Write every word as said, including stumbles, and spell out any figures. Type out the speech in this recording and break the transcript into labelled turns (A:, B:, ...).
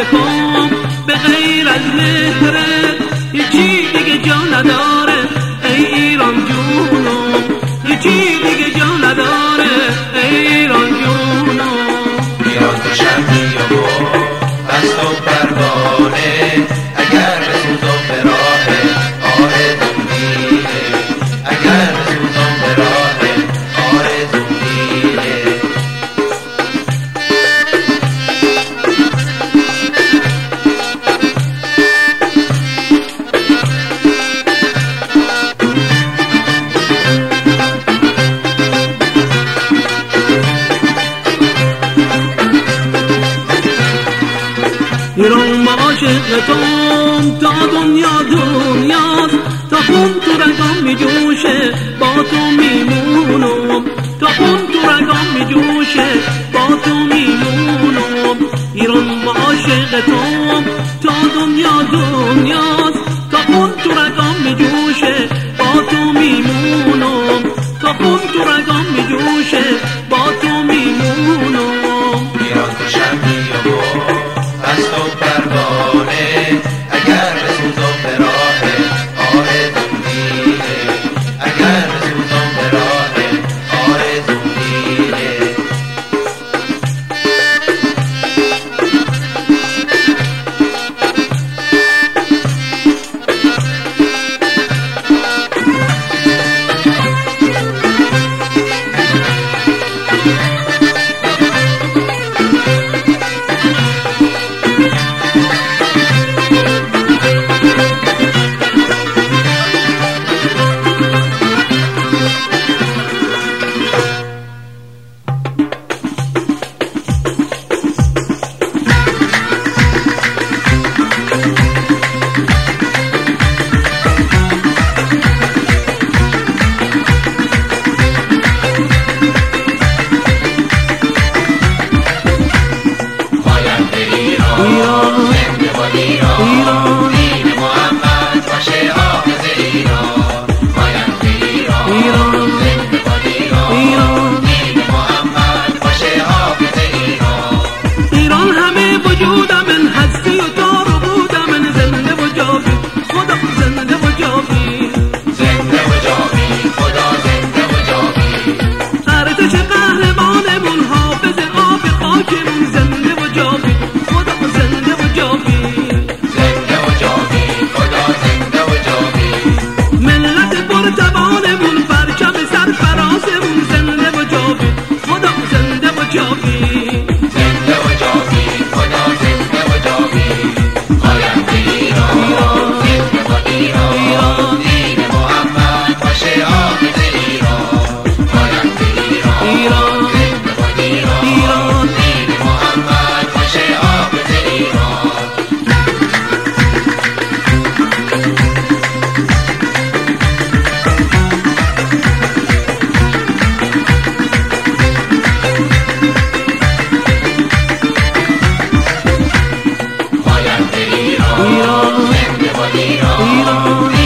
A: پام به غیر از مهرت هیچی دیگه جا نداره ای ایران جونم، هیچی دیگه جا نداره ای ایران جونم.
B: ایران تو شمعی و گل مست و پروانه، اگر بسوزم به راه آرزو میره، اگر بسوزم به راه آرزو میره.
A: ایران ما عاشق توم تا دنیا دنیاست، تا خون تو رگام می جوشه با تو میمونم، تا خون تو رگام می جوشه با تو میمونم. ایران ما عاشق توم تا دنیا دنیاست، تا خون تو رگام می جوشه با تو میمونم، تا خون تو رگام می جوشه با تو میمونم.
B: ایران تو شمعی و گل مست و پروانه، اگر بسوزم به راه آرزو میره، اگر بسوزم به راه آرزو میره.
A: ایران